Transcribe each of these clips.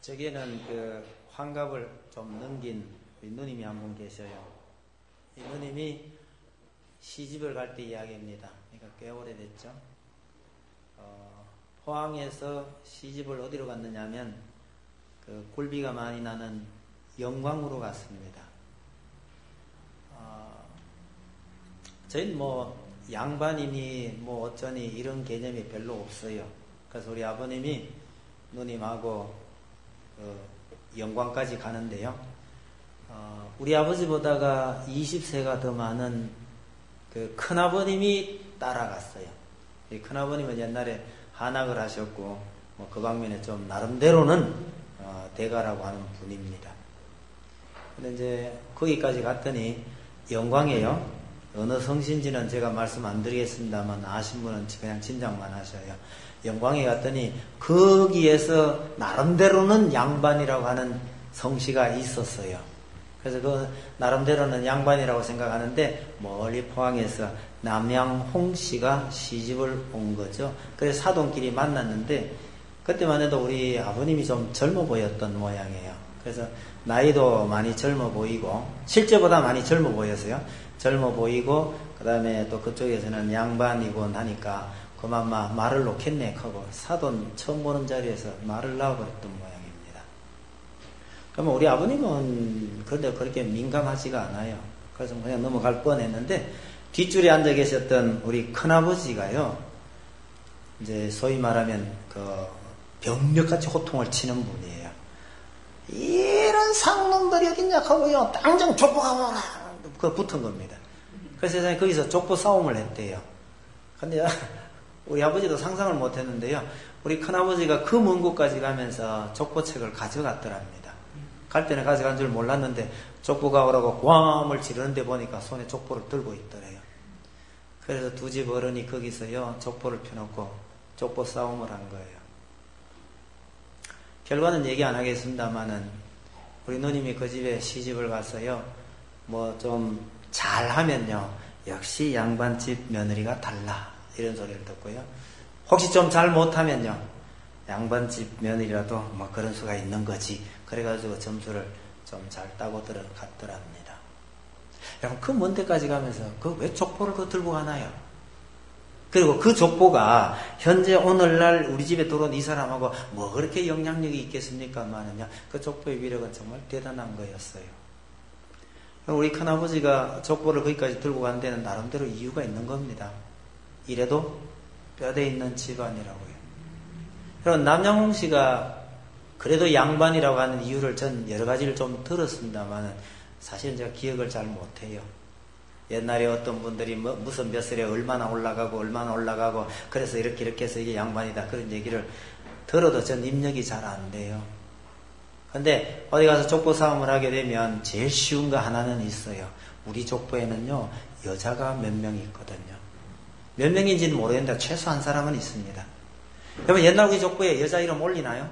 저기에는 그 환갑을 좀 넘긴 우리 누님이 한 분 계셔요. 이 누님이 시집을 갈 때 이야기입니다. 그러니까 꽤 오래됐죠. 포항에서 시집을 어디로 갔느냐면 그 굴비가 많이 나는 영광으로 갔습니다. 저희는 뭐 양반이니 뭐 어쩌니 이런 개념이 별로 없어요. 그래서 우리 아버님이 누님하고 영광까지 가는데요. 우리 아버지보다가 20세가 더 많은 그 큰아버님이 따라갔어요. 이 큰아버님은 옛날에 한학을 하셨고 뭐 그 방면에 좀 나름대로는 대가라고 하는 분입니다. 근데 이제 거기까지 갔더니 영광이에요. 어느 성신지는 제가 말씀 안 드리겠습니다만 아신 분은 그냥 짐작만 하셔요. 영광에 갔더니 거기에서 나름대로는 양반이라고 하는 성씨가 있었어요. 그래서 그 나름대로는 양반이라고 생각하는데 멀리 포항에서 남양홍 씨가 시집을 온 거죠. 그래서 사돈끼리 만났는데 그때만 해도 우리 아버님이 좀 젊어 보였던 모양이에요. 그래서 나이도 많이 젊어 보이고 실제보다 많이 젊어 보였어요. 젊어 보이고 그 다음에 또 그쪽에서는 양반이고 하니까 그만 말을 놓겠네 하고 사돈 처음 보는 자리에서 말을 낳아버렸던 모양입니다. 그러면 우리 아버님은 그런데 그렇게 민감하지가 않아요. 그래서 그냥 넘어갈 뻔했는데 뒷줄에 앉아 계셨던 우리 큰아버지가요, 이제 소위 말하면 그 병력같이 호통을 치는 분이에요. 이런 상놈들이 어딨냐 하고요, 당장 족보가 오라! 그 붙은 겁니다. 그래서 세상에 거기서 족보 싸움을 했대요. 근데 우리 아버지도 상상을 못 했는데요. 우리 큰아버지가 그 먼 곳까지 가면서 족보책을 가져갔더랍니다. 갈 때는 가져간 줄 몰랐는데 족보가 오라고 꽝을 지르는데 보니까 손에 족보를 들고 있더래요. 그래서 두 집 어른이 거기서요, 족보를 펴놓고 족보 싸움을 한 거예요. 결과는 얘기 안 하겠습니다만은 우리 누님이 그 집에 시집을 가서요, 뭐 좀 잘하면요, 역시 양반집 며느리가 달라 이런 소리를 듣고요. 혹시 좀 잘 못하면요, 양반집 며느리라도 뭐 그런 수가 있는 거지. 그래가지고 점수를 좀 잘 따고 들어갔더랍니다. 여러분, 그 먼 데까지 가면서 그 왜 족보를 그 들고 가나요? 그리고 그 족보가 현재 오늘날 우리 집에 들어온 이 사람하고 뭐 그렇게 영향력이 있겠습니까만은요, 그 족보의 위력은 정말 대단한 거였어요. 우리 큰아버지가 족보를 거기까지 들고 간 데는 나름대로 이유가 있는 겁니다. 이래도 뼈대 있는 집안이라고요. 여러분, 남양홍 씨가 그래도 양반이라고 하는 이유를 전 여러 가지를 좀 들었습니다만 사실은 제가 기억을 잘 못해요. 옛날에 어떤 분들이 무슨 몇 살에 얼마나 올라가고 그래서 이렇게 해서 이게 양반이다 그런 얘기를 들어도 전 입력이 잘 안 돼요. 근데 어디 가서 족보 싸움을 하게 되면 제일 쉬운 거 하나는 있어요. 우리 족보에는요, 여자가 몇 명이 있거든요. 몇 명인지는 모르겠는데 최소 한 사람은 있습니다. 여러분, 옛날 우리 족보에 여자 이름 올리나요?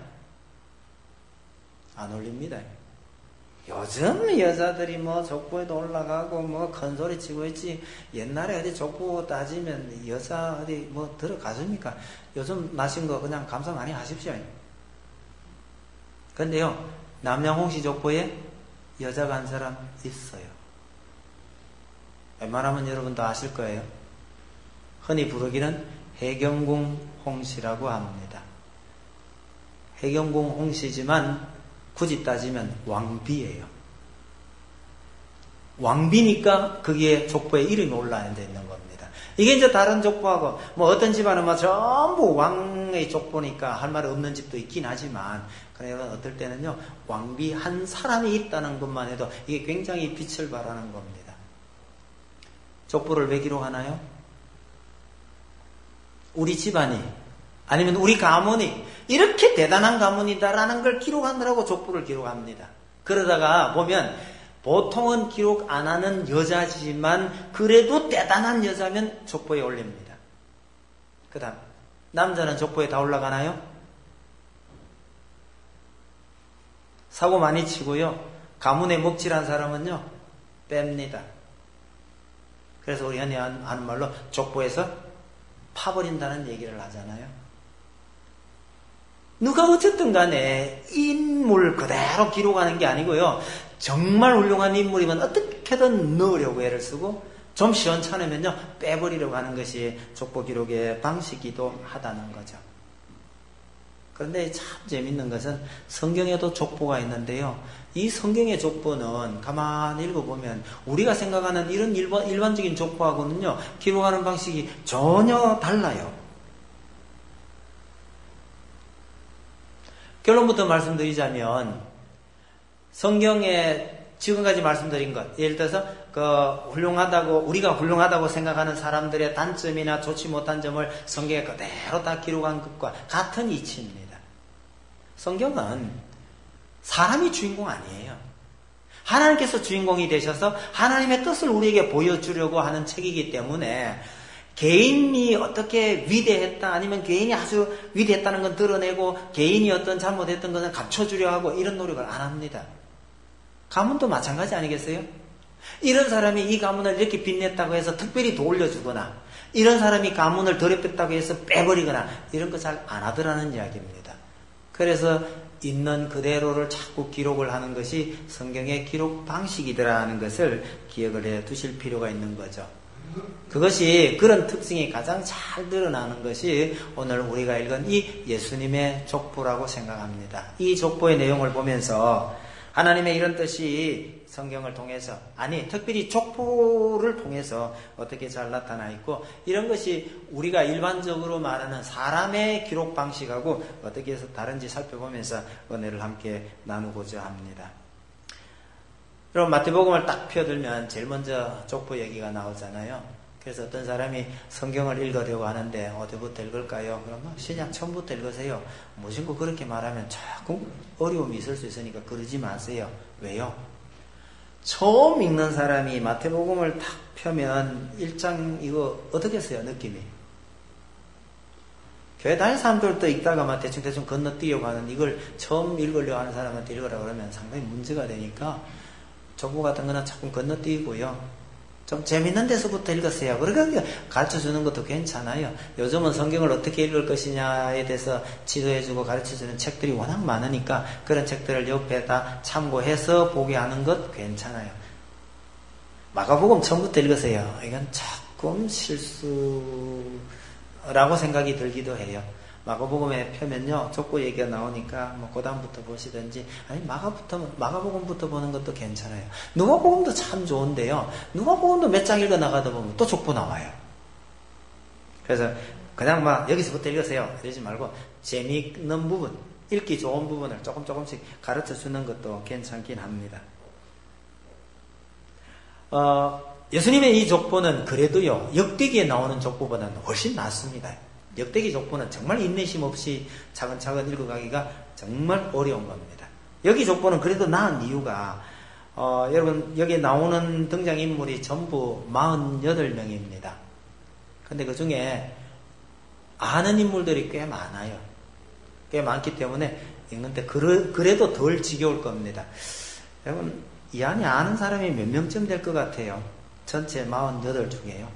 안 올립니다. 요즘 여자들이 뭐 족보에도 올라가고 뭐 큰소리 치고 있지, 옛날에 어디 족보 따지면 여자 어디 뭐 들어가십니까? 요즘 나신 거 그냥 감사 많이 하십시오. 근데요, 남양홍 씨 족보에 여자가 한 사람 있어요. 웬만하면 여러분도 아실 거예요. 흔히 부르기는 해경궁 홍씨라고 합니다. 해경궁 홍씨지만 굳이 따지면 왕비예요. 왕비니까 거기에 족보에 이름이 올라야 되는 겁니다. 이게 이제 다른 족보하고 뭐 어떤 집안은 막 전부 왕의 족보니까 할 말 없는 집도 있긴 하지만, 그러나 어떨 때는요, 왕비 한 사람이 있다는 것만 해도 이게 굉장히 빛을 발하는 겁니다. 족보를 왜 기록하나요? 우리 집안이 아니면 우리 가문이 이렇게 대단한 가문이다라는 걸 기록하느라고 족보를 기록합니다. 그러다가 보면 보통은 기록 안 하는 여자지만 그래도 대단한 여자면 족보에 올립니다. 그 다음, 남자는 족보에 다 올라가나요? 사고 많이 치고요, 가문에 먹칠한 사람은요, 뺍니다. 그래서 우리 흔히 하는 말로 족보에서 파버린다는 얘기를 하잖아요. 누가 어쨌든 간에 인물 그대로 기록하는 게 아니고요. 정말 훌륭한 인물이면 어떻게든 넣으려고 애를 쓰고 좀 시원찮으면요 빼버리려고 하는 것이 족보 기록의 방식이기도 하다는 거죠. 그런데 참 재밌는 것은 성경에도 족보가 있는데요. 이 성경의 족보는 가만히 읽어보면 우리가 생각하는 이런 일반적인 족보하고는요 기록하는 방식이 전혀 달라요. 결론부터 말씀드리자면 성경에 지금까지 말씀드린 것, 예를 들어서 우리가 훌륭하다고 생각하는 사람들의 단점이나 좋지 못한 점을 성경에 그대로 다 기록한 것과 같은 이치입니다. 성경은 사람이 주인공 아니에요. 하나님께서 주인공이 되셔서 하나님의 뜻을 우리에게 보여주려고 하는 책이기 때문에 개인이 어떻게 위대했다 아니면 개인이 아주 위대했다는 건 드러내고 개인이 어떤 잘못했던 것은 감춰주려 하고 이런 노력을 안 합니다. 가문도 마찬가지 아니겠어요? 이런 사람이 이 가문을 이렇게 빛냈다고 해서 특별히 더 올려주거나 이런 사람이 가문을 더럽혔다고 해서 빼버리거나 이런 거 잘 안 하더라는 이야기입니다. 그래서 있는 그대로를 자꾸 기록을 하는 것이 성경의 기록 방식이더라는 것을 기억을 해 두실 필요가 있는 거죠. 그것이 그런 특징이 가장 잘 드러나는 것이 오늘 우리가 읽은 이 예수님의 족보라고 생각합니다. 이 족보의 내용을 보면서 하나님의 이런 뜻이 성경을 통해서 특별히 족보를 통해서 어떻게 잘 나타나 있고 이런 것이 우리가 일반적으로 말하는 사람의 기록 방식하고 어떻게 해서 다른지 살펴보면서 은혜를 함께 나누고자 합니다. 여러분 마태복음을 딱 펴들면 제일 먼저 족보 얘기가 나오잖아요. 그래서 어떤 사람이 성경을 읽으려고 하는데 어디부터 읽을까요? 그러면 신약 처음부터 읽으세요. 무심코 그렇게 말하면 조금 어려움이 있을 수 있으니까 그러지 마세요. 왜요? 처음 읽는 사람이 마태복음을 딱 펴면 1장 이거 어떻겠어요? 느낌이. 교회 다니는 사람들도 읽다가 대충 건너뛰려고 하는 이걸 처음 읽으려고 하는 사람한테 읽으라 그러면 상당히 문제가 되니까 족보 같은 거는 조금 건너뛰고요. 좀 재밌는 데서부터 읽으세요. 그러니까 가르쳐주는 것도 괜찮아요. 요즘은 성경을 어떻게 읽을 것이냐에 대해서 지도해주고 가르쳐주는 책들이 워낙 많으니까 그런 책들을 옆에다 참고해서 보게 하는 것 괜찮아요. 마가복음 처음부터 읽으세요. 이건 조금 실수라고 생각이 들기도 해요. 마가복음에 펴면요 족보 얘기가 나오니까 그 다음부터 보시든지 마가복음부터 보는 것도 괜찮아요. 누가복음도 참 좋은데요. 누가복음도 몇 장 읽어 나가다 보면 또 족보 나와요. 그래서 그냥 여기서부터 읽으세요 이러지 말고 재미있는 부분, 읽기 좋은 부분을 조금씩 가르쳐 주는 것도 괜찮긴 합니다. 예수님의 이 족보는 그래도요 역대기에 나오는 족보보다는 훨씬 낫습니다. 역대기 족보는 정말 인내심 없이 차근차근 읽어가기가 정말 어려운 겁니다. 여기 족보는 그래도 나은 이유가 여러분 여기에 나오는 등장인물이 전부 48명입니다. 근데 그 중에 아는 인물들이 꽤 많아요. 꽤 많기 때문에 읽는데 그래도 덜 지겨울 겁니다. 여러분 이 안에 아는 사람이 몇 명쯤 될 것 같아요? 전체 48 중에요.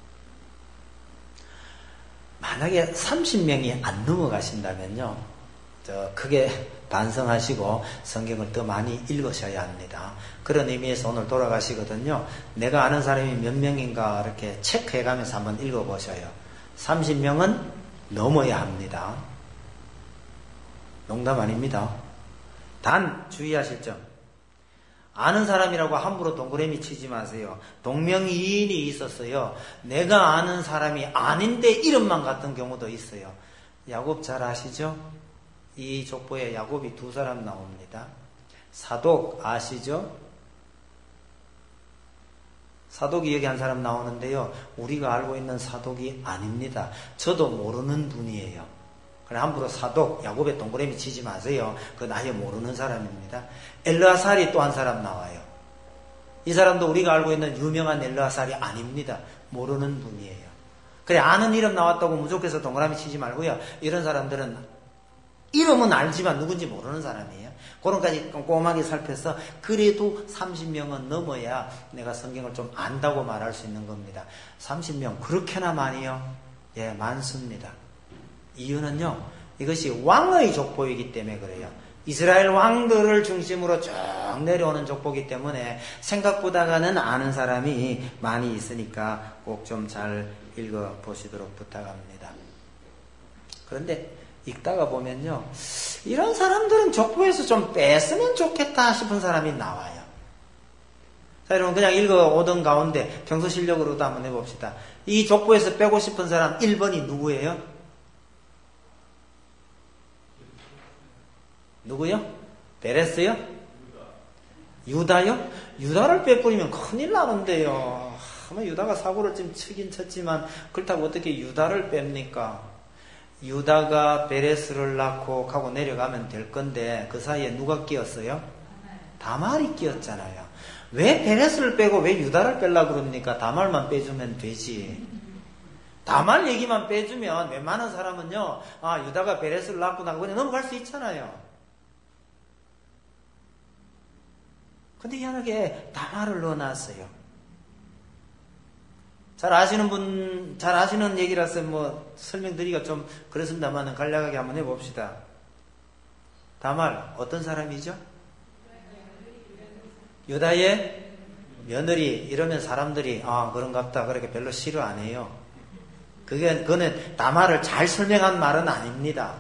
만약에 30명이 안 넘어가신다면요, 크게 반성하시고 성경을 더 많이 읽으셔야 합니다. 그런 의미에서 오늘 돌아가시거든요. 내가 아는 사람이 몇 명인가 이렇게 체크해가면서 한번 읽어보셔요. 30명은 넘어야 합니다. 농담 아닙니다. 단 주의하실 점. 아는 사람이라고 함부로 동그라미 치지 마세요. 동명이인이 있었어요. 내가 아는 사람이 아닌데 이름만 같은 경우도 있어요. 야곱 잘 아시죠? 이 족보에 야곱이 2사람 나옵니다. 사독 아시죠? 사독이 여기 한 사람 나오는데요. 우리가 알고 있는 사독이 아닙니다. 저도 모르는 분이에요. 그래 함부로 사독, 야곱의 동그라미 치지 마세요. 그건 아예 모르는 사람입니다. 엘르아살이 또 한 사람 나와요. 이 사람도 우리가 알고 있는 유명한 엘르아살이 아닙니다. 모르는 분이에요. 그래 아는 이름 나왔다고 무조건해서 동그라미 치지 말고요. 이런 사람들은 이름은 알지만 누군지 모르는 사람이에요. 그런 까지 꼼꼼하게 살펴서 그래도 30명은 넘어야 내가 성경을 좀 안다고 말할 수 있는 겁니다. 30명 그렇게나 많이요? 예, 많습니다. 이유는요, 이것이 왕의 족보이기 때문에 그래요. 이스라엘 왕들을 중심으로 쭉 내려오는 족보이기 때문에 생각보다는 아는 사람이 많이 있으니까 꼭 좀 잘 읽어보시도록 부탁합니다. 그런데 읽다가 보면요, 이런 사람들은 족보에서 좀 뺐으면 좋겠다 싶은 사람이 나와요. 자, 여러분 그냥 읽어오던 가운데 평소 실력으로도 한번 해봅시다. 이 족보에서 빼고 싶은 사람 1번이 누구예요? 누구요? 베레스요? 유다요? 유다를 빼버리면 큰일 나는데요. 유다가 사고를 좀 치긴 쳤지만 그렇다고 어떻게 유다를 뺍니까? 유다가 베레스를 낳고 가고 내려가면 될 건데 그 사이에 누가 끼었어요? 다말이 끼었잖아요. 왜 베레스를 빼고 왜 유다를 빼려고 그럽니까? 다말만 빼주면 되지. 다말 얘기만 빼주면 웬만한 사람은요, 유다가 베레스를 낳고 나고 그냥 넘어갈 수 있잖아요. 근데 희한하게 다말을 넣어놨어요. 잘 아시는 얘기라서 설명드리기가 좀 그렇습니다만 간략하게 한번 해봅시다. 다말, 어떤 사람이죠? 유다의 며느리. 이러면 사람들이, 그런갑다. 그렇게 별로 싫어 안 해요. 그거는 다말을 잘 설명한 말은 아닙니다.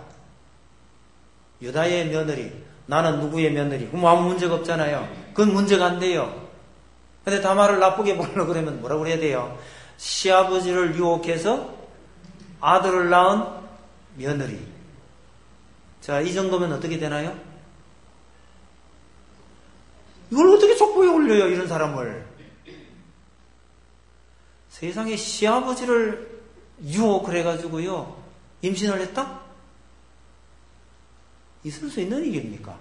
유다의 며느리. 나는 누구의 며느리. 그럼 아무 문제가 없잖아요. 그건 문제가 안 돼요. 근데 다말을 나쁘게 보려고 그러면 뭐라고 그래야 돼요? 시아버지를 유혹해서 아들을 낳은 며느리. 자, 이 정도면 어떻게 되나요? 이걸 어떻게 족보에 올려요, 이런 사람을? 세상에 시아버지를 유혹을 해가지고요, 임신을 했다? 있을 수 있는 일입니까?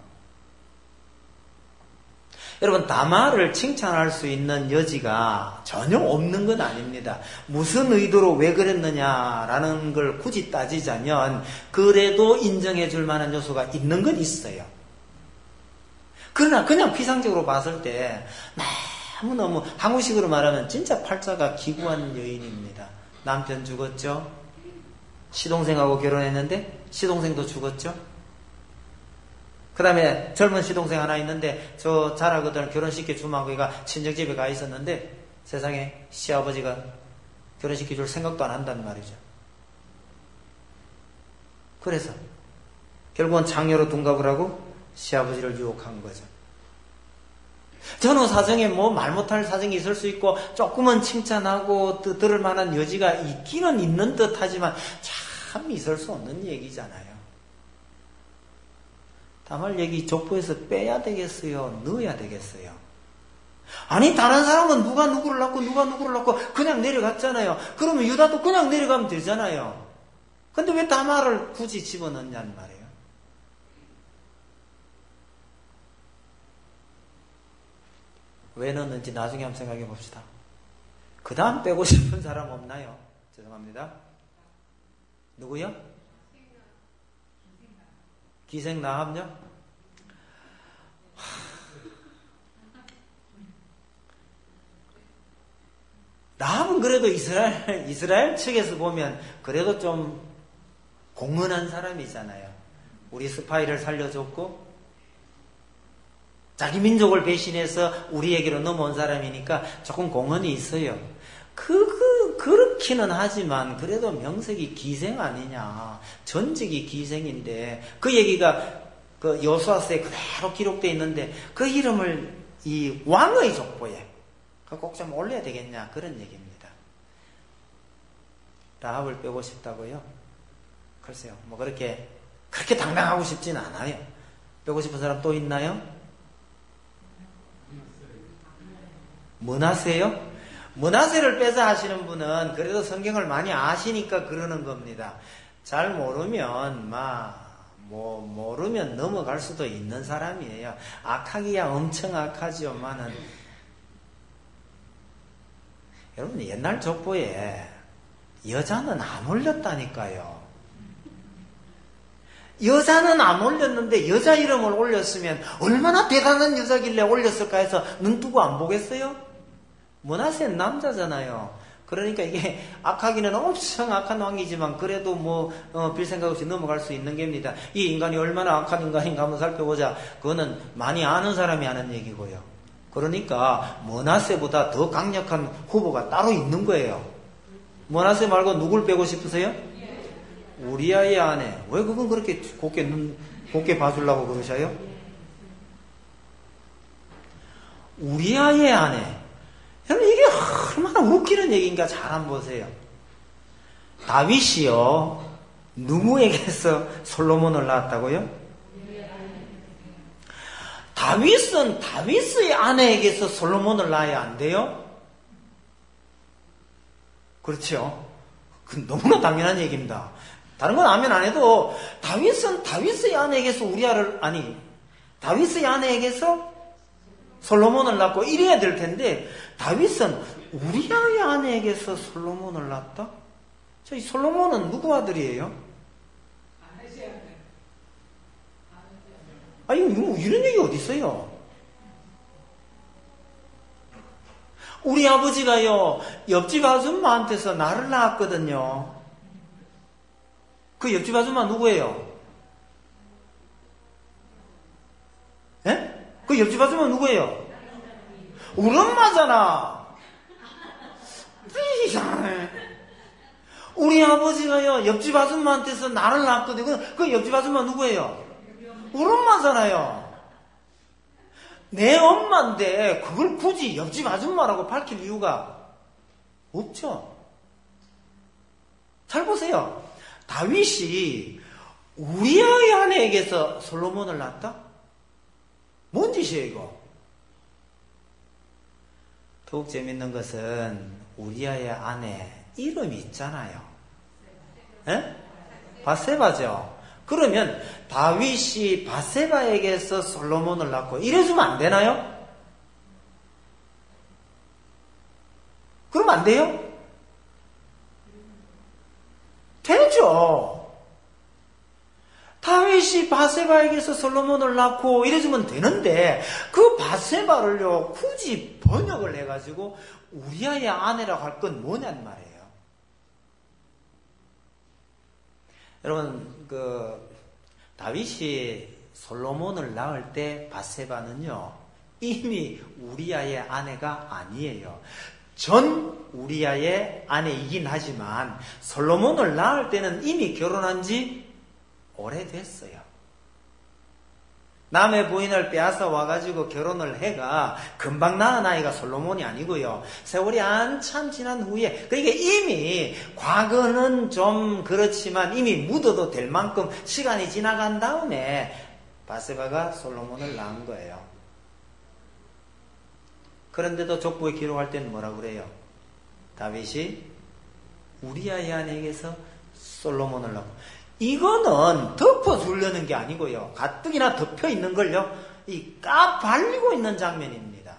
여러분, 다말을 칭찬할 수 있는 여지가 전혀 없는 건 아닙니다. 무슨 의도로 왜 그랬느냐라는 걸 굳이 따지자면 그래도 인정해 줄 만한 요소가 있는 건 있어요. 그러나 그냥 피상적으로 봤을 때 너무너무 한국식으로 말하면 진짜 팔자가 기구한 여인입니다. 남편 죽었죠. 시동생하고 결혼했는데 시동생도 죽었죠. 그 다음에 젊은 시동생 하나 있는데 저 잘하거든 결혼시켜 주면 그가 친정집에 가 있었는데 세상에 시아버지가 결혼시켜 줄 생각도 안 한단 말이죠. 그래서 결국은 장녀로 둔갑을 하고 시아버지를 유혹한 거죠. 전후 사정에 말 못할 사정이 있을 수 있고 조금은 칭찬하고 들을 만한 여지가 있기는 있는 듯 하지만 참 있을 수 없는 얘기잖아요. 다말 얘기 족보에서 빼야 되겠어요? 넣어야 되겠어요? 아니, 다른 사람은 누가 누구를 낳고 그냥 내려갔잖아요. 그러면 유다도 그냥 내려가면 되잖아요. 근데 왜 다말을 굳이 집어넣냐는 말이에요. 왜 넣었는지 나중에 한번 생각해 봅시다. 그 다음 빼고 싶은 사람 없나요? 죄송합니다. 누구요? 기생 나합요? 나합은 그래도 이스라엘 측에서 보면 그래도 좀 공헌한 사람이잖아요. 우리 스파이를 살려줬고 자기 민족을 배신해서 우리에게로 넘어온 사람이니까 조금 공헌이 있어요. 그렇기는 하지만 그래도 명색이 기생 아니냐. 전직이 기생인데 그 얘기가 그 여호수아서에 그대로 기록되어 있는데 그 이름을 이 왕의 족보에 꼭 좀 올려야 되겠냐 그런 얘기입니다. 라합을 빼고 싶다고요? 글쎄요. 그렇게 당당하고 싶진 않아요. 빼고 싶은 사람 또 있나요? 므낫세요? 므낫세를 빼자 하시는 분은 그래도 성경을 많이 아시니까 그러는 겁니다. 잘 모르면 모르면 넘어갈 수도 있는 사람이에요. 악하기야 엄청 악하지만은 여러분 옛날 족보에 여자는 안 올렸다니까요. 여자는 안 올렸는데 여자 이름을 올렸으면 얼마나 대단한 여자길래 올렸을까 해서 눈 뜨고 안 보겠어요? 므낫세는 남자잖아요. 그러니까 이게 악하기는 엄청 악한 왕이지만 그래도 별 생각 없이 넘어갈 수 있는 겁니다. 이 인간이 얼마나 악한 인간인가 한번 살펴보자. 그거는 많이 아는 사람이 하는 얘기고요. 그러니까 머나세보다 더 강력한 후보가 따로 있는 거예요. 머나세 말고 누굴 빼고 싶으세요? 우리아의 아내. 왜 그건 그렇게 곱게 봐주려고 그러셔요? 우리아의 아내. 여러분 이게 얼마나 웃기는 얘기인가 잘 한번 보세요. 다윗이요. 누구에게서 솔로몬을 낳았다고요? 다윗은 다윗의 아내에게서 솔로몬을 낳아야 안 돼요? 그렇죠? 그건 너무나 당연한 얘기입니다. 다른 건 아면 안 해도 다윗은 다윗의 아내에게서 다윗의 아내에게서 솔로몬을 낳고 이래야 될 텐데 다윗은 우리아의 아내에게서 솔로몬을 낳았다? 이 솔로몬은 누구 아들이에요? 아니 이런 얘기 어디 있어요? 우리 아버지가요 옆집 아줌마한테서 나를 낳았거든요. 그 옆집 아줌마 누구예요? 예? 그 옆집 아줌마 누구예요? 우리 엄마잖아. 이상해. 우리 아버지가요 옆집 아줌마한테서 나를 낳았거든요. 그 옆집 아줌마 누구예요? 우리 엄마잖아요. 내 엄마인데 그걸 굳이 옆집 아줌마라고 밝힐 이유가 없죠. 잘 보세요. 다윗이 우리아의 아내에게서 솔로몬을 낳았다? 뭔 짓이에요 이거? 더욱 재밌는 것은 우리아의 아내 이름이 있잖아요. 에? 바세바죠. 그러면 다윗이 바세바에게서 솔로몬을 낳고 이래주면 안 되나요? 그러면 안 돼요? 되죠. 다윗이 바세바에게서 솔로몬을 낳고 이래주면 되는데 그 바세바를요 굳이 번역을 해가지고 우리아의 아내라고 할 건 뭐냔 말이에요. 여러분 다윗이 솔로몬을 낳을 때 바세바는요 이미 우리아의 아내가 아니에요. 전 우리아의 아내이긴 하지만 솔로몬을 낳을 때는 이미 결혼한 지 오래됐어요. 남의 부인을 빼앗아 와가지고 결혼을 해가 금방 낳은 아이가 솔로몬이 아니고요. 세월이 한참 지난 후에 그러니까 이미 과거는 좀 그렇지만 이미 묻어도 될 만큼 시간이 지나간 다음에 바세바가 솔로몬을 낳은 거예요. 그런데도 족보에 기록할 때는 뭐라고 그래요? 다윗이 우리아의 아내에게서 솔로몬을 낳고 이거는 덮어주려는 게 아니고요. 가뜩이나 덮여 있는 걸요. 까발리고 있는 장면입니다.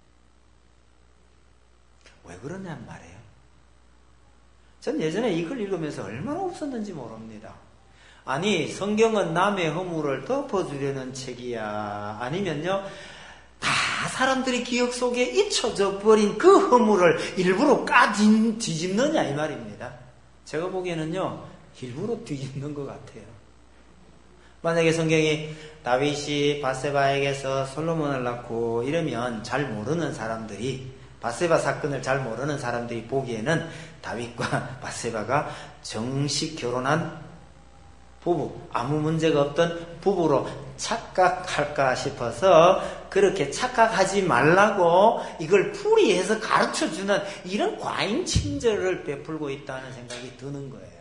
왜 그러냔 말이에요. 전 예전에 이 글 읽으면서 얼마나 웃었는지 모릅니다. 아니 성경은 남의 허물을 덮어주려는 책이야? 아니면요 다 사람들이 기억 속에 잊혀져 버린 그 허물을 일부러 뒤집느냐 이 말입니다. 제가 보기에는요 일부러 뒤집는 것 같아요. 만약에 성경이 다윗이 바세바에게서 솔로몬을 낳고 이러면 잘 모르는 사람들이 바세바 사건을 잘 모르는 사람들이 보기에는 다윗과 바세바가 정식 결혼한 부부, 아무 문제가 없던 부부로 착각할까 싶어서 그렇게 착각하지 말라고 이걸 풀이해서 가르쳐주는 이런 과잉 친절을 베풀고 있다는 생각이 드는 거예요.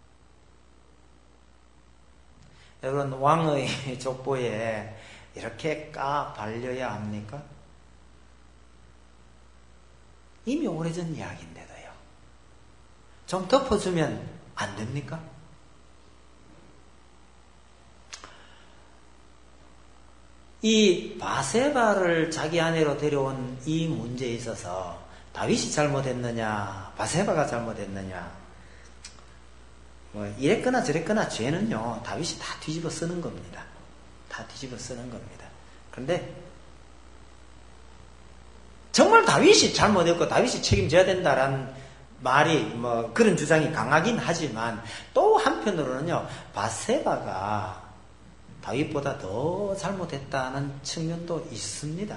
여러분 왕의 족보에 이렇게 까발려야 합니까? 이미 오래전 이야기인데도요. 좀 덮어주면 안 됩니까? 이 바세바를 자기 아내로 데려온 이 문제에 있어서 다윗이 잘못했느냐 바세바가 잘못했느냐 이랬거나 저랬거나 죄는요 다윗이 다 뒤집어 쓰는 겁니다. 다 뒤집어 쓰는 겁니다. 그런데 정말 다윗이 잘못했고 다윗이 책임져야 된다라는 말이 뭐 그런 주장이 강하긴 하지만 또 한편으로는요, 밧세바가 다윗보다 더 잘못했다는 측면도 있습니다.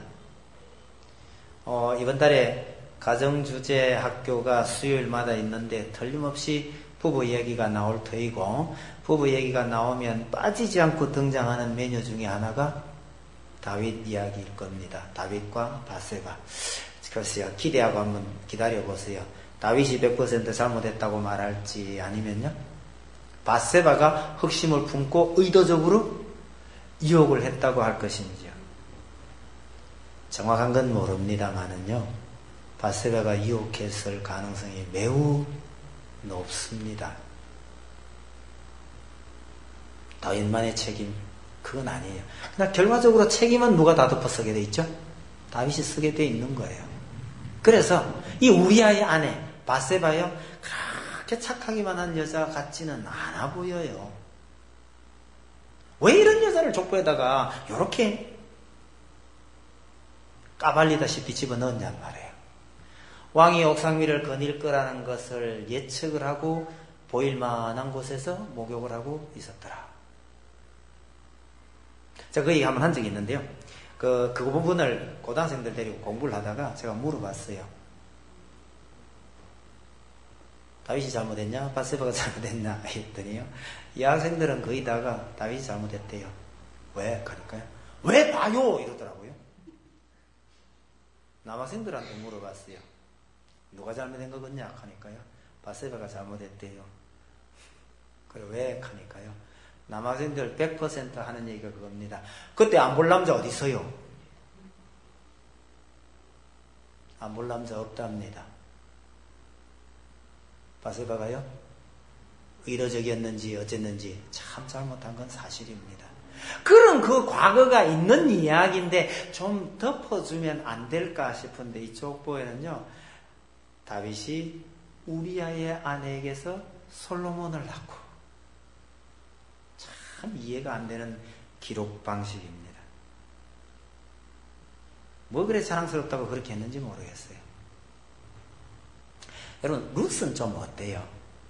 이번 달에 가정주제 학교가 수요일마다 있는데 틀림없이 부부 얘기가 나올 터이고, 부부 얘기가 나오면 빠지지 않고 등장하는 메뉴 중에 하나가 다윗 이야기일 겁니다. 다윗과 밧세바. 글쎄요, 기대하고 한번 기다려보세요. 다윗이 100% 잘못했다고 말할지, 아니면요, 밧세바가 흑심을 품고 의도적으로 유혹을 했다고 할 것인지요. 정확한 건 모릅니다만은요, 밧세바가 유혹했을 가능성이 매우 높습니다. 다윗만의 책임, 그건 아니에요. 그러나 결과적으로 책임은 누가 다 덮어쓰게 돼 있죠? 다윗이 쓰게 돼 있는 거예요. 그래서 이 우리아의 아내 밧세바요, 그렇게 착하기만 한 여자 같지는 않아 보여요. 왜 이런 여자를 족보에다가 이렇게 까발리다시피 집어넣었냔 말이에요. 왕이 옥상미를 거닐 거라는 것을 예측을 하고 보일 만한 곳에서 목욕을 하고 있었더라. 제가 그 얘기 한번 한 적이 있는데요. 그 부분을 고등학생들 데리고 공부를 하다가 제가 물어봤어요. 다윗이 잘못했냐? 밧세바가 잘못했냐? 했더니요, 이 학생들은 거의 다가 다윗이 잘못했대요. 왜? 그러니까요. 왜 봐요? 이러더라고요. 남학생들한테 물어봤어요. 누가 잘못된 거겠냐? 하니까요, 밧세바가 잘못했대요. 그래, 왜? 하니까요, 남학생들 100% 하는 얘기가 그겁니다. 그때 안 볼 남자 어디 있어요? 안 볼 남자 없답니다. 밧세바가요, 의도적이었는지 어쨌는지 참 잘못한 건 사실입니다. 그런 그 과거가 있는 이야기인데 좀 덮어주면 안 될까 싶은데, 이 족보에는요, 다윗이 우리아의 아내에게서 솔로몬을 낳고, 참 이해가 안 되는 기록 방식입니다. 뭐 그래 자랑스럽다고 그렇게 했는지 모르겠어요. 여러분, 룻은 좀 어때요?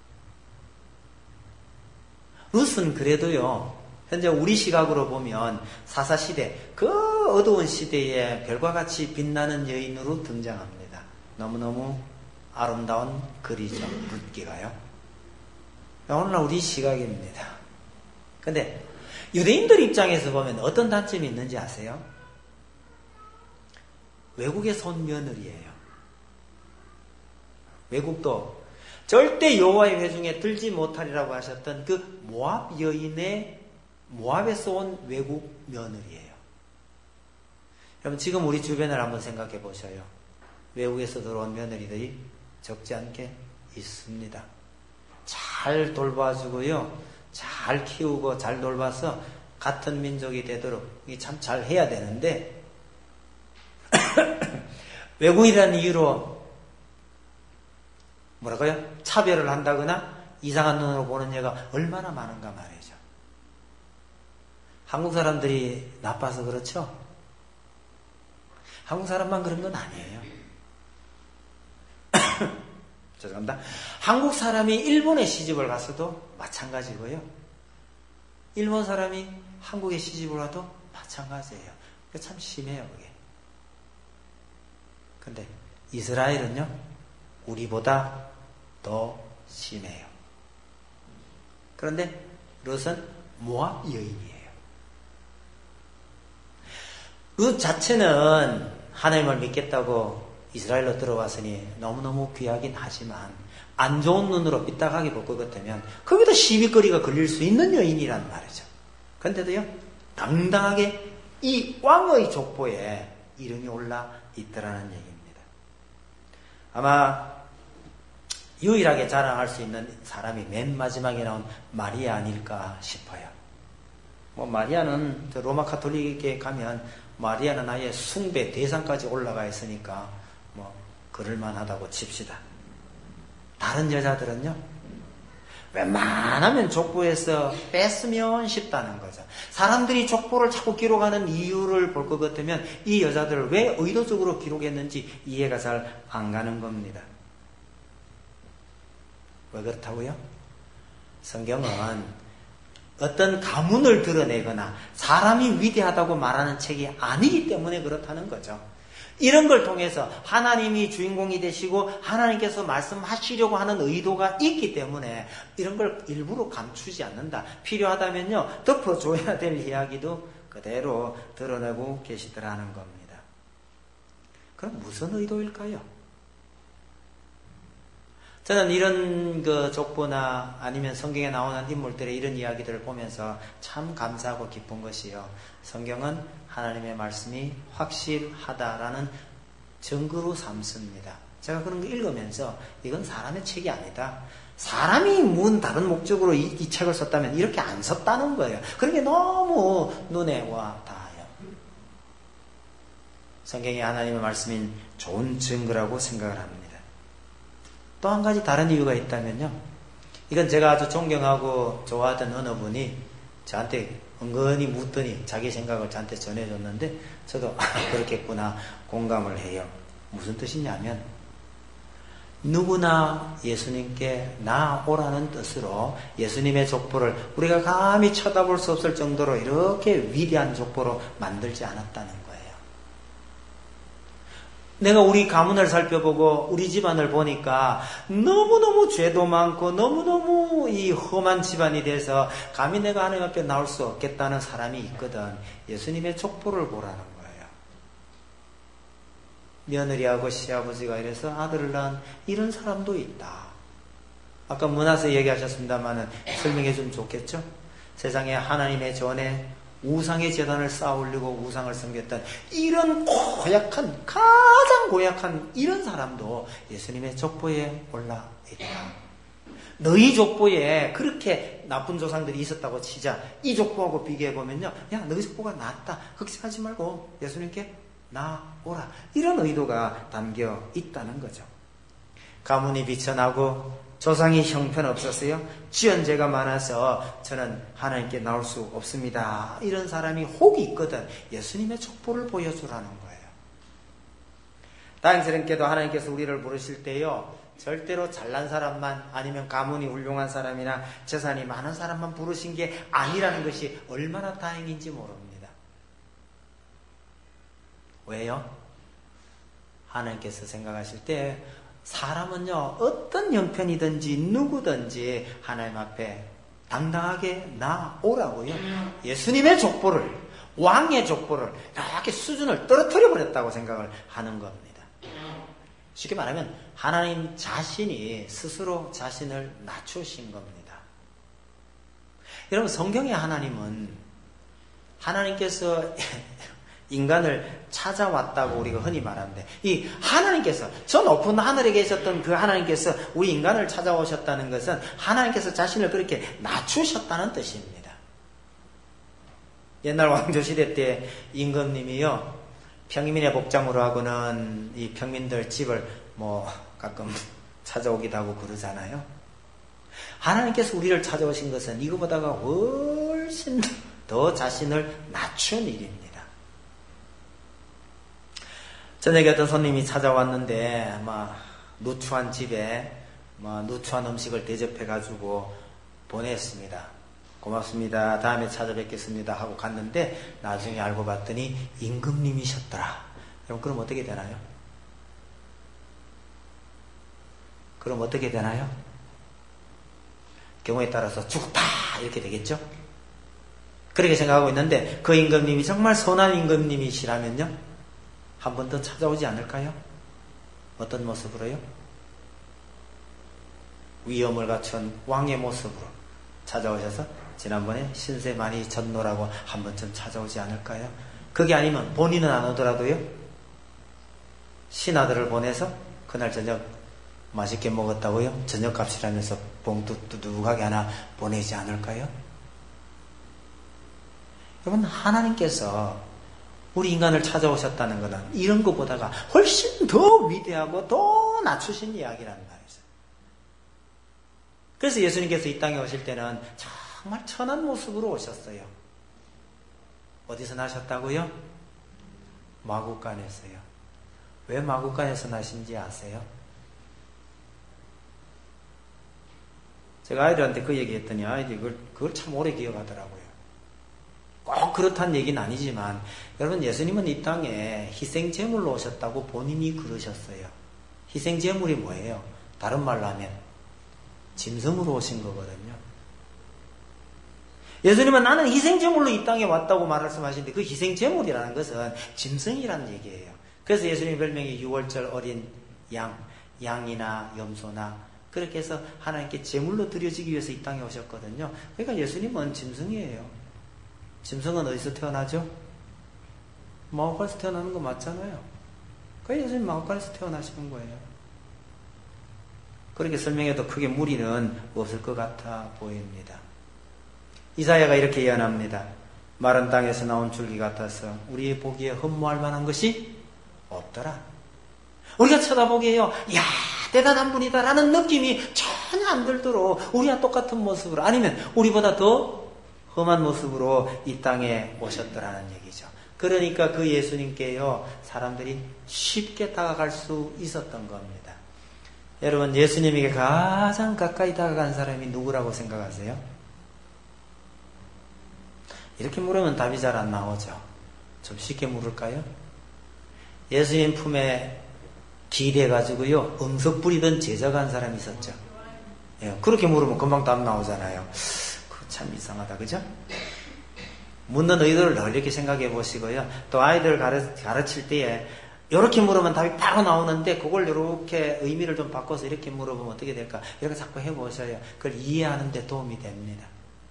룻은 그래도요, 현재 우리 시각으로 보면 사사시대, 그 어두운 시대에 별과 같이 빛나는 여인으로 등장합니다. 너무너무 아름다운 글이죠, 룻기가요. 오늘날 우리 시각입니다. 근데 유대인들 입장에서 보면 어떤 단점이 있는지 아세요? 외국에서 온 며느리예요. 외국도 절대 여호와의 회중에 들지 못하리라고 하셨던 그 모압 여인의, 모압에서 온 외국 며느리예요. 여러분, 지금 우리 주변을 한번 생각해 보셔요. 외국에서 들어온 며느리들이 적지 않게 있습니다. 잘 돌봐주고요, 잘 키우고 잘 돌봐서 같은 민족이 되도록 참 잘 해야 되는데 외국이라는 이유로 뭐랄까요? 차별을 한다거나 이상한 눈으로 보는 예가 얼마나 많은가 말이죠. 한국 사람들이 나빠서 그렇죠? 한국 사람만 그런 건 아니에요. 죄송합니다. 한국 사람이 일본에 시집을 갔어도 마찬가지고요, 일본 사람이 한국에 시집을 와도 마찬가지예요. 참 심해요, 그게. 근데 이스라엘은요, 우리보다 더 심해요. 그런데 룻은 모압 여인이에요. 룻 자체는 하나님을 믿겠다고 이스라엘로 들어왔으니 너무너무 귀하긴 하지만 안 좋은 눈으로 삐딱하게 볼 것 같으면 거기다 시비거리가 걸릴 수 있는 여인이란 말이죠. 그런데도요, 당당하게 이 왕의 족보에 이름이 올라 있더라는 얘기입니다. 아마 유일하게 자랑할 수 있는 사람이 맨 마지막에 나온 마리아 아닐까 싶어요. 뭐 마리아는 로마 가톨릭에 가면 마리아는 아예 숭배 대상까지 올라가 있으니까 뭐 그럴만하다고 칩시다. 다른 여자들은요, 웬만하면 족보에서 뺐으면 싶다는 거죠. 사람들이 족보를 자꾸 기록하는 이유를 볼 것 같으면 이 여자들을 왜 의도적으로 기록했는지 이해가 잘 안 가는 겁니다. 왜 그렇다고요? 성경은 어떤 가문을 드러내거나 사람이 위대하다고 말하는 책이 아니기 때문에 그렇다는 거죠. 이런 걸 통해서 하나님이 주인공이 되시고 하나님께서 말씀하시려고 하는 의도가 있기 때문에 이런 걸 일부러 감추지 않는다. 필요하다면요, 덮어줘야 될 이야기도 그대로 드러내고 계시더라는 겁니다. 그럼 무슨 의도일까요? 저는 이런 족보나 아니면 성경에 나오는 인물들의 이런 이야기들을 보면서 참 감사하고 기쁜 것이요. 성경은 하나님의 말씀이 확실하다라는 증거로 삼습니다. 제가 그런 거 읽으면서 이건 사람의 책이 아니다. 사람이 뭔 다른 목적으로 이 책을 썼다면 이렇게 안 썼다는 거예요. 그런 게 너무 눈에 와 닿아요. 성경이 하나님의 말씀인 좋은 증거라고 생각을 합니다. 또 한 가지 다른 이유가 있다면요. 이건 제가 아주 존경하고 좋아하던 어느 분이 저한테 은근히 묻더니 자기 생각을 저한테 전해줬는데 저도 그렇겠구나 공감을 해요. 무슨 뜻이냐면 누구나 예수님께 나오라는 뜻으로 예수님의 족보를 우리가 감히 쳐다볼 수 없을 정도로 이렇게 위대한 족보로 만들지 않았다는 거예요. 내가 우리 가문을 살펴보고 우리 집안을 보니까 너무너무 죄도 많고 너무너무 이 험한 집안이 돼서 감히 내가 하나님 앞에 나올 수 없겠다는 사람이 있거든. 예수님의 족보를 보라는 거예요. 며느리하고 시아버지가 이래서 아들을 낳은 이런 사람도 있다. 아까 문화서 얘기하셨습니다만 설명해 주면 좋겠죠? 세상에 하나님의 전에 우상의 재단을 쌓아 올리고 우상을 섬겼던 이런 고약한, 가장 고약한 이런 사람도 예수님의 족보에 올라 있다. 너희 족보에 그렇게 나쁜 조상들이 있었다고 치자. 이 족보하고 비교해보면요. 야, 너희 족보가 낫다. 걱정하지 말고 예수님께 나오라. 이런 의도가 담겨 있다는 거죠. 가문이 비천하고 조상이 형편없었어요. 지은 죄가 많아서 저는 하나님께 나올 수 없습니다. 이런 사람이 혹이 있거든. 예수님의 족보를 보여주라는 거예요. 다행스럽게도 하나님께서 우리를 부르실 때요. 절대로 잘난 사람만 아니면 가문이 훌륭한 사람이나 재산이 많은 사람만 부르신 게 아니라는 것이 얼마나 다행인지 모릅니다. 왜요? 하나님께서 생각하실 때 사람은요, 어떤 형편이든지 누구든지 하나님 앞에 당당하게 나오라고요. 예수님의 족보를, 왕의 족보를 이렇게 수준을 떨어뜨려 버렸다고 생각을 하는 겁니다. 쉽게 말하면 하나님 자신이 스스로 자신을 낮추신 겁니다. 여러분, 성경의 하나님은 하나님께서 인간을 찾아왔다고 우리가 흔히 말하는데, 이 하나님께서, 저 높은 하늘에 계셨던 그 하나님께서 우리 인간을 찾아오셨다는 것은 하나님께서 자신을 그렇게 낮추셨다는 뜻입니다. 옛날 왕조시대 때 임금님이요, 평민의 복장으로 하고는 이 평민들 집을 가끔 찾아오기도 하고 그러잖아요. 하나님께서 우리를 찾아오신 것은 이거보다가 훨씬 더 자신을 낮춘 일입니다. 저녁에 어떤 손님이 찾아왔는데 누추한 집에 누추한 음식을 대접해가지고 보냈습니다. 고맙습니다. 다음에 찾아뵙겠습니다 하고 갔는데 나중에 알고 봤더니 임금님이셨더라. 그럼 어떻게 되나요? 그럼 어떻게 되나요? 경우에 따라서 죽다 이렇게 되겠죠? 그렇게 생각하고 있는데 그 임금님이 정말 선한 임금님이시라면요, 한 번 더 찾아오지 않을까요? 어떤 모습으로요? 위엄을 갖춘 왕의 모습으로 찾아오셔서 지난번에 신세 많이 졌노라고 한 번쯤 찾아오지 않을까요? 그게 아니면 본인은 안 오더라도요, 신하들을 보내서 그날 저녁 맛있게 먹었다고요? 저녁값이라면서 봉투 두둑하게 하나 보내지 않을까요? 여러분, 하나님께서 우리 인간을 찾아오셨다는 것은 이런 것보다가 훨씬 더 위대하고 더 낮추신 이야기라는 말이죠. 그래서 예수님께서 이 땅에 오실 때는 정말 천한 모습으로 오셨어요. 어디서 나셨다고요? 마구간에서요. 왜 마구간에서 나신지 아세요? 제가 아이들한테 그 얘기 했더니 아이들이 그걸 참 오래 기억하더라고요. 꼭 그렇다는 얘기는 아니지만 여러분, 예수님은 이 땅에 희생제물로 오셨다고 본인이 그러셨어요. 희생제물이 뭐예요? 다른 말로 하면 짐승으로 오신 거거든요. 예수님은 나는 희생제물로 이 땅에 왔다고 말씀하시는데 그 희생제물이라는 것은 짐승이라는 얘기예요. 그래서 예수님 별명이 6월절 어린 양이나 염소나 그렇게 해서 하나님께 제물로 드려지기 위해서 이 땅에 오셨거든요. 그러니까 예수님은 짐승이에요. 짐승은 어디서 태어나죠? 마오카에서 태어나는 거 맞잖아요. 그러니까 예수님 마오카에서 태어나시는 거예요. 그렇게 설명해도 크게 무리는 없을 것 같아 보입니다. 이사야가 이렇게 예언합니다. 마른 땅에서 나온 줄기 같아서 우리의 보기에 흠모할 만한 것이 없더라. 우리가 쳐다보기에요, 야, 대단한 분이다라는 느낌이 전혀 안 들도록 우리와 똑같은 모습으로, 아니면 우리보다 더 험한 모습으로 이 땅에 오셨더라는 얘기죠. 그러니까 그 예수님께요, 사람들이 쉽게 다가갈 수 있었던 겁니다. 여러분, 예수님에게 가장 가까이 다가간 사람이 누구라고 생각하세요? 이렇게 물으면 답이 잘 안 나오죠. 좀 쉽게 물을까요? 예수님 품에 기대가지고요, 응석 부리던 제자가 한 사람이 있었죠. 예, 그렇게 물으면 금방 답 나오잖아요. 그거 참 이상하다, 그죠? 묻는 의도를 늘 이렇게 생각해 보시고요. 또 아이들 가르칠 때에 이렇게 물으면 답이 바로 나오는데 그걸 이렇게 의미를 좀 바꿔서 이렇게 물어보면 어떻게 될까? 이렇게 자꾸 해보셔야 그걸 이해하는 데 도움이 됩니다.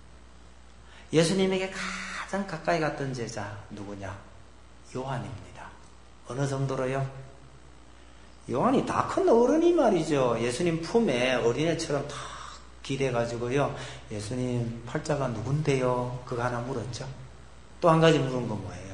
예수님에게 가장 가까이 갔던 제자 누구냐? 요한입니다. 어느 정도로요? 요한이 다 큰 어른이 말이죠. 예수님 품에 어린애처럼 다 기대가지고요. 예수님 팔자가 누군데요? 그거 하나 물었죠. 또 한 가지 물은 건 뭐예요?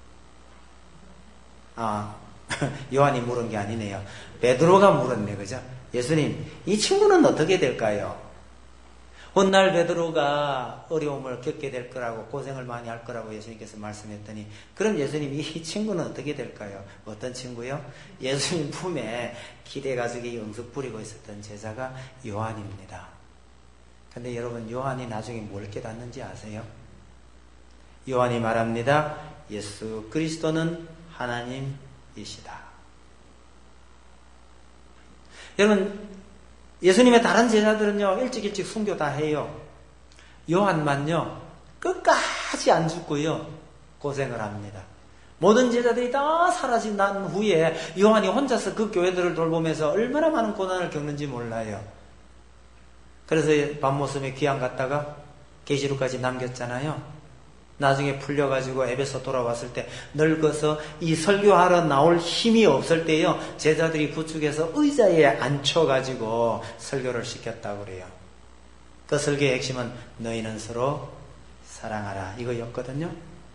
요한이 물은 게 아니네요. 베드로가 물었네, 그죠? 예수님, 이 친구는 어떻게 될까요? 훗날 베드로가 어려움을 겪게 될 거라고, 고생을 많이 할 거라고 예수님께서 말씀했더니, 그럼 예수님, 이 친구는 어떻게 될까요? 어떤 친구요? 예수님 품에 기대가지고 응석 부리고 있었던 제자가 요한입니다. 근데 여러분, 요한이 나중에 뭘 깨닫는지 아세요? 요한이 말합니다. 예수 그리스도는 하나님이시다. 여러분, 예수님의 다른 제자들은요, 일찍 순교 다 해요. 요한만요, 끝까지 안 죽고요, 고생을 합니다. 모든 제자들이 다 사라진 난 후에 요한이 혼자서 그 교회들을 돌보면서 얼마나 많은 고난을 겪는지 몰라요. 그래서 밤모섬에 귀양 갔다가 계시록까지 남겼잖아요. 나중에 풀려가지고 에베소 돌아왔을 때 늙어서 이 설교하러 나올 힘이 없을 때요, 제자들이 구축해서 의자에 앉혀가지고 설교를 시켰다고 그래요. 그 설교의 핵심은 너희는 서로 사랑하라 이거였거든요.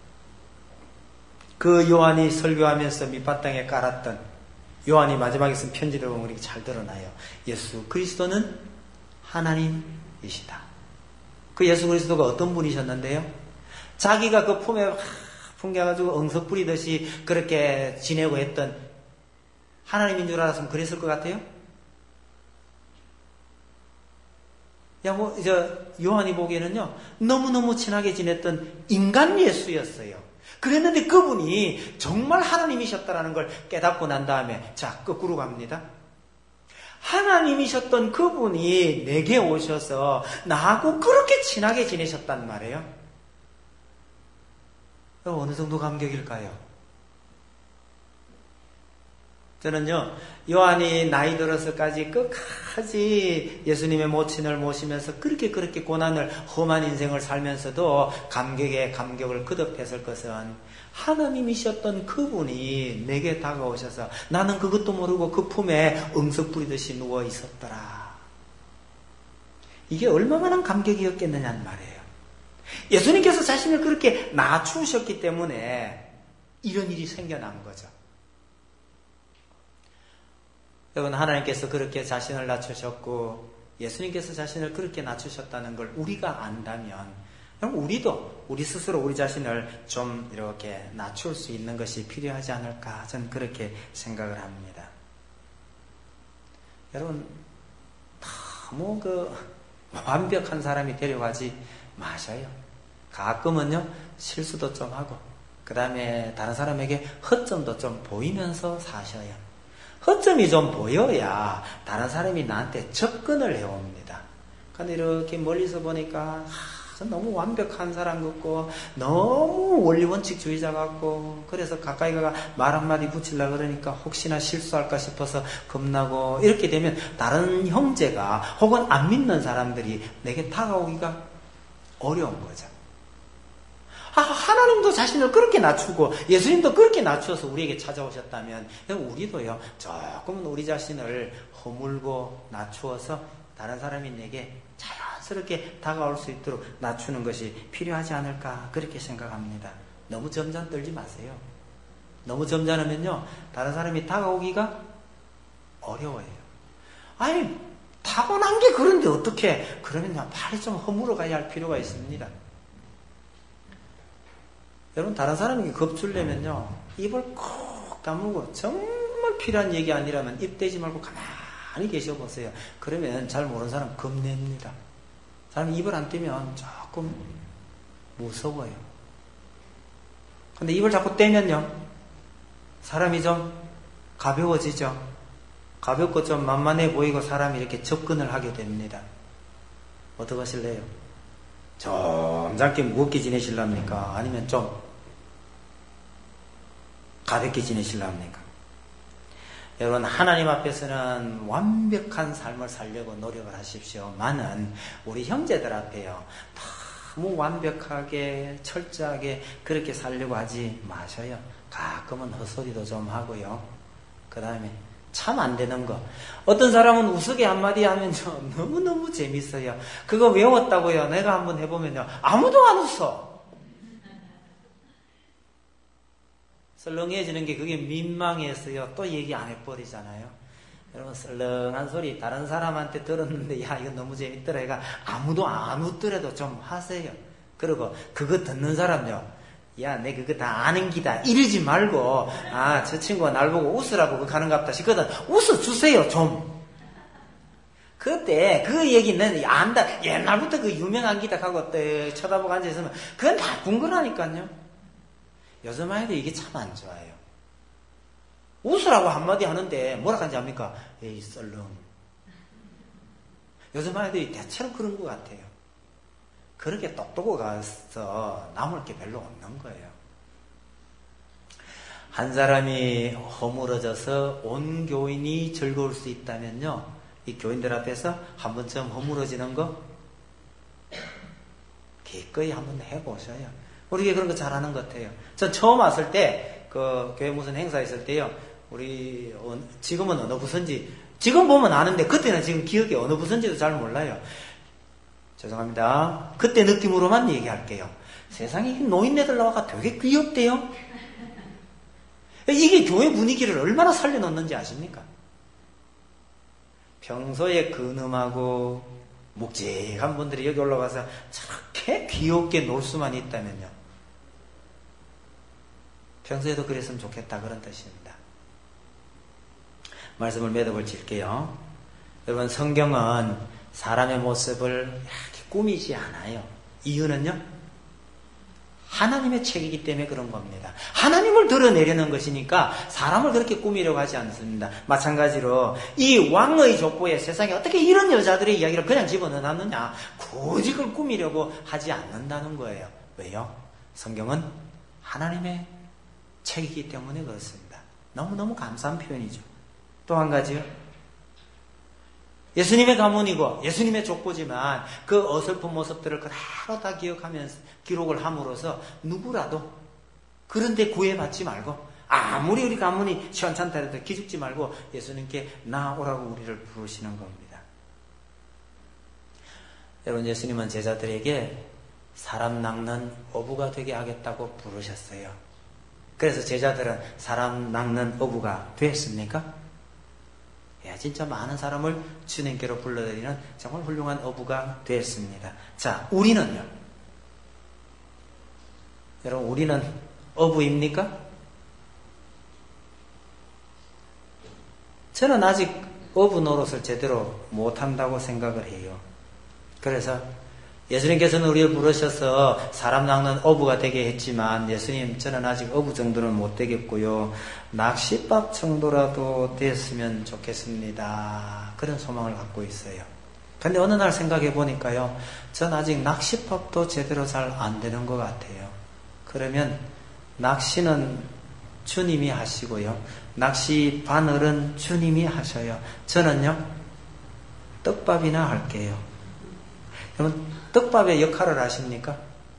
그 요한이 설교하면서 밑바탕에 깔았던, 요한이 마지막에 쓴 편지를 보면 이렇게 잘 드러나요. 예수 그리스도는 하나님이시다. 그 예수 그리스도가 어떤 분이셨는데요? 자기가 그 품에 풍겨가지고 응석 부리듯이 그렇게 지내고 했던 하나님인 줄 알았으면 그랬을 것 같아요? 요한이 보기에는요, 너무너무 친하게 지냈던 인간 예수였어요. 그랬는데 그분이 정말 하나님이셨다는 걸 깨닫고 난 다음에, 자, 거꾸로 갑니다. 하나님이셨던 그분이 내게 오셔서 나하고 그렇게 친하게 지내셨단 말이에요. 어느 정도 감격일까요? 저는요, 요한이 나이 들어서까지 끝까지 예수님의 모친을 모시면서 그렇게 고난을, 험한 인생을 살면서도 감격에 감격을 거듭했을 것은 하나님이셨던 그분이 내게 다가오셔서 나는 그것도 모르고 그 품에 응석 부리듯이 누워 있었더라. 이게 얼마나 감격이었겠느냐는 말이에요. 예수님께서 자신을 그렇게 낮추셨기 때문에 이런 일이 생겨난 거죠. 여러분, 하나님께서 그렇게 자신을 낮추셨고 예수님께서 자신을 그렇게 낮추셨다는 걸 우리가 안다면, 그럼 우리도 우리 스스로 우리 자신을 좀 이렇게 낮출 수 있는 것이 필요하지 않을까, 저는 그렇게 생각을 합니다. 여러분, 너무 완벽한 사람이 데려가지 마셔요. 가끔은요, 실수도 좀 하고, 그 다음에 다른 사람에게 허점도 좀 보이면서 사셔요. 허점이 좀 보여야 다른 사람이 나한테 접근을 해옵니다. 근데 이렇게 멀리서 보니까 너무 완벽한 사람 같고 너무 원리원칙주의자 같고, 그래서 가까이 가가 말 한마디 붙이려고 그러니까 혹시나 실수할까 싶어서 겁나고, 이렇게 되면 다른 형제가 혹은 안 믿는 사람들이 내게 다가오기가 어려운 거죠. 하나님도 자신을 그렇게 낮추고 예수님도 그렇게 낮춰서 우리에게 찾아오셨다면 우리도요, 조금은 우리 자신을 허물고 낮추어서 다른 사람이 내게 자연스럽게 다가올 수 있도록 낮추는 것이 필요하지 않을까, 그렇게 생각합니다. 너무 점잖 떨지 마세요. 너무 점잖으면요, 다른 사람이 다가오기가 어려워요. 아니, 타고난 게 그런데 어떻게, 그러면 빨리 좀 허물어 가야 할 필요가 있습니다. 여러분, 다른 사람에게 겁주려면요, 입을 콕 다물고 정말 필요한 얘기 아니라면 입 대지 말고 가만히 계셔보세요. 그러면 잘 모르는 사람 겁냅니다. 사람이 입을 안 떼면 조금 무서워요. 근데 입을 자꾸 떼면요, 사람이 좀 가벼워지죠. 가볍고 좀 만만해 보이고 사람이 이렇게 접근을 하게 됩니다. 어떻게 하실래요? 좀 짧게 무겁게 지내실랍니까? 아니면 좀 가볍게 지내실랍니까? 여러분, 하나님 앞에서는 완벽한 삶을 살려고 노력을 하십시오만은 우리 형제들 앞에요, 너무 완벽하게 철저하게 그렇게 살려고 하지 마셔요. 가끔은 헛소리도 좀 하고요. 그 다음에 참 안 되는 거, 어떤 사람은 우스개 한마디 하면요 너무너무 재밌어요. 그거 외웠다고요, 내가 한번 해보면요 아무도 안 웃어. 썰렁해지는 게 그게 민망해서요, 또 얘기 안 해버리잖아요. 여러분, 썰렁한 소리 다른 사람한테 들었는데 야 이거 너무 재밌더라, 얘가 아무도 안 웃더라도 좀 하세요. 그리고 그거 듣는 사람요, 야, 내 그거 다 아는 기다 이러지 말고, 아, 저 친구가 날 보고 웃으라고 그거 가는갑다 싶거든. 웃어주세요 좀. 그때 그 얘기는 안다, 옛날부터 그 유명한 기다 하고 쳐다보고 앉아있으면 그건 나쁜 거라니까요. 요즘 아이들 이게 참 안 좋아요. 웃으라고 한마디 하는데 뭐라 하는지 압니까? 에이 썰렁. 요즘 아이들이 대체로 그런 것 같아요. 그렇게 똑똑하고 가서 남을 게 별로 없는 거예요. 한 사람이 허물어져서 온 교인이 즐거울 수 있다면요, 이 교인들 앞에서 한 번쯤 허물어지는 거 기꺼이 한번 해보셔요. 우리 그런 거 잘하는 것 같아요. 전 처음 왔을 때, 그 교회 무슨 행사 있을 때요, 우리 지금은 어느 부서인지 지금 보면 아는데 그때는 지금 기억이 어느 부서인지도 잘 몰라요. 죄송합니다. 그때 느낌으로만 얘기할게요. 세상에 노인네들 나와가 되게 귀엽대요. 이게 교회 분위기를 얼마나 살려놓는지 아십니까? 평소에 근엄하고 묵직한 분들이 여기 올라가서 저렇게 귀엽게 놀 수만 있다면요, 평소에도 그랬으면 좋겠다, 그런 뜻입니다. 말씀을 매듭을 질게요. 여러분, 성경은 사람의 모습을 이렇게 꾸미지 않아요. 이유는요, 하나님의 책이기 때문에 그런 겁니다. 하나님을 드러내려는 것이니까 사람을 그렇게 꾸미려고 하지 않습니다. 마찬가지로 이 왕의 족보에 세상에 어떻게 이런 여자들의 이야기를 그냥 집어넣었느냐, 굳이 그걸 꾸미려고 하지 않는다는 거예요. 왜요? 성경은 하나님의 책이기 때문에 그렇습니다. 너무너무 감사한 표현이죠. 또 한 가지요, 예수님의 가문이고 예수님의 족보지만 그 어설픈 모습들을 그대로 다 기억하면서 기록을 함으로써 누구라도 그런데 구애받지 말고, 아무리 우리 가문이 시원찮다 해도 기죽지 말고 예수님께 나오라고 우리를 부르시는 겁니다. 여러분, 예수님은 제자들에게 사람 낚는 어부가 되게 하겠다고 부르셨어요. 그래서 제자들은 사람 낚는 어부가 됐습니까? 예, 진짜 많은 사람을 주님께로 불러들이는 정말 훌륭한 어부가 됐습니다. 자, 우리는요? 여러분, 우리는 어부입니까? 저는 아직 어부 노릇을 제대로 못한다고 생각을 해요. 그래서 예수님께서는 우리를 부르셔서 사람 낚는 어부가 되게 했지만 예수님 저는 아직 어부 정도는 못 되겠고요. 낚싯밥 정도라도 됐으면 좋겠습니다. 그런 소망을 갖고 있어요. 근데 어느 날 생각해 보니까요. 전 아직 낚싯밥도 제대로 잘 안 되는 것 같아요. 그러면 낚시는 주님이 하시고요. 낚시 바늘은 주님이 하셔요. 저는요. 떡밥이나 할게요. 여러분 떡밥의 역할을 아십니까?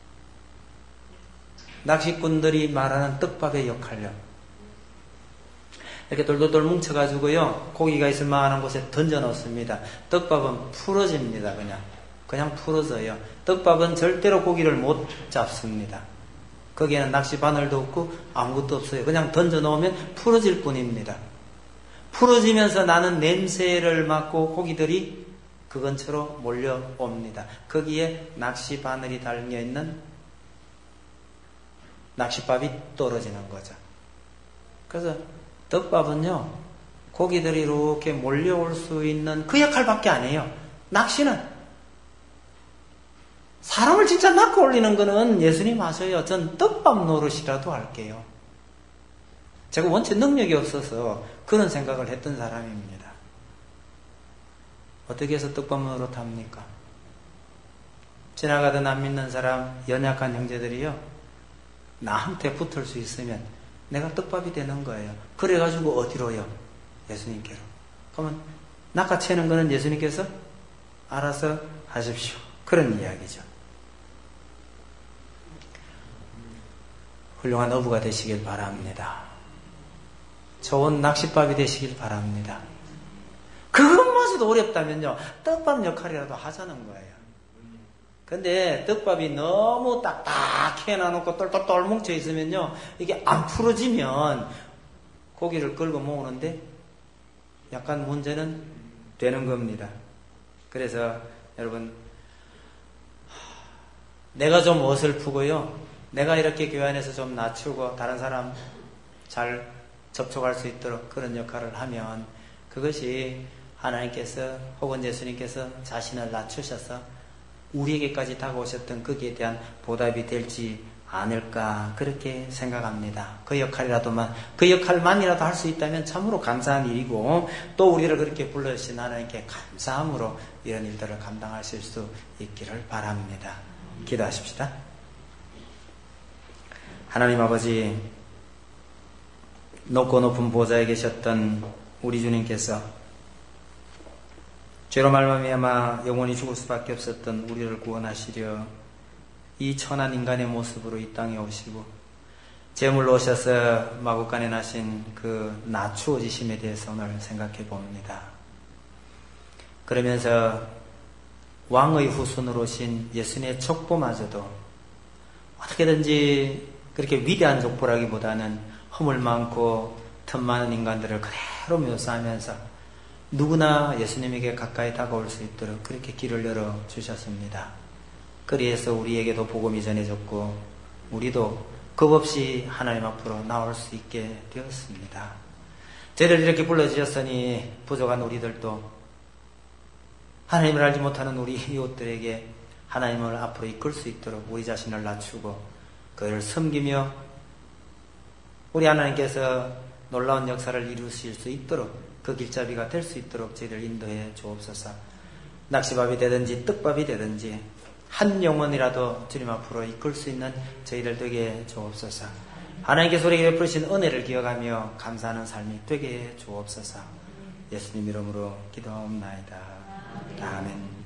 낚시꾼들이 말하는 떡밥의 역할요. 이렇게 돌돌돌 뭉쳐가지고요. 고기가 있을 만한 곳에 던져 넣습니다. 떡밥은 풀어집니다. 그냥 풀어져요. 떡밥은 절대로 고기를 못 잡습니다. 거기에는 낚시 바늘도 없고 아무것도 없어요. 그냥 던져 놓으면 풀어질 뿐입니다. 풀어지면서 나는 냄새를 맡고 고기들이 그 근처로 몰려옵니다. 거기에 낚시 바늘이 달려있는 낚싯밥이 떨어지는 거죠. 그래서 떡밥은요, 고기들이 이렇게 몰려올 수 있는 그 역할밖에 안 해요. 낚시는 사람을 진짜 낚아 올리는 거는 예수님 하셔요. 전 떡밥 노릇이라도 할게요. 제가 원체 능력이 없어서 그런 생각을 했던 사람입니다. 어떻게 해서 떡밥 노릇 합니까? 지나가던 안 믿는 사람, 연약한 형제들이요, 나한테 붙을 수 있으면 내가 떡밥이 되는 거예요. 그래가지고 어디로요? 예수님께로. 그러면 낚아채는 거는 예수님께서 알아서 하십시오. 그런 이야기죠. 훌륭한 어부가 되시길 바랍니다. 좋은 낚싯밥이 되시길 바랍니다. 그것마저도 어렵다면요, 떡밥 역할이라도 하자는 거예요. 근데 떡밥이 너무 딱딱해 해놔놓고 똘똘똘 뭉쳐 있으면요, 이게 안 풀어지면 고기를 끌고 모으는데 약간 문제는 되는 겁니다. 그래서 여러분, 내가 좀 어설프고요, 내가 이렇게 교회 안에서 좀 낮추고 다른 사람 잘 접촉할 수 있도록 그런 역할을 하면 그것이 하나님께서 혹은 예수님께서 자신을 낮추셔서 우리에게까지 다가오셨던 거기에 대한 보답이 될지 않을까 그렇게 생각합니다. 그 역할만이라도 할 수 있다면 참으로 감사한 일이고, 또 우리를 그렇게 불러주신 하나님께 감사함으로 이런 일들을 감당하실 수 있기를 바랍니다. 기도하십시다. 하나님 아버지, 높고 높은 보좌에 계셨던 우리 주님께서 죄로 말미암아 영원히 죽을 수밖에 없었던 우리를 구원하시려 이 천한 인간의 모습으로 이 땅에 오시고 제물로 오셔서 마구간에 나신 그 낮추어지심에 대해서 오늘 생각해 봅니다. 그러면서 왕의 후손으로 오신 예수님의 족보마저도 어떻게든지 그렇게 위대한 족보라기보다는 허물 많고 틈 많은 인간들을 그대로 묘사하면서 누구나 예수님에게 가까이 다가올 수 있도록 그렇게 길을 열어주셨습니다. 그리해서 우리에게도 복음이 전해졌고 우리도 겁없이 하나님 앞으로 나올 수 있게 되었습니다. 저희를 이렇게 불러주셨으니 부족한 우리들도 하나님을 알지 못하는 우리 이웃들에게 하나님을 앞으로 이끌 수 있도록 우리 자신을 낮추고 그를 섬기며 우리 하나님께서 놀라운 역사를 이루실 수 있도록 그 길잡이가 될 수 있도록 저희를 인도해 주옵소서. 낚시밥이 되든지 떡밥이 되든지 한 영혼이라도 주님 앞으로 이끌 수 있는 저희들 되게 주옵소서. 하나님께서 우리에게 베푸신 은혜를 기억하며 감사하는 삶이 되게 주옵소서. 예수님 이름으로 기도하옵나이다. 아멘.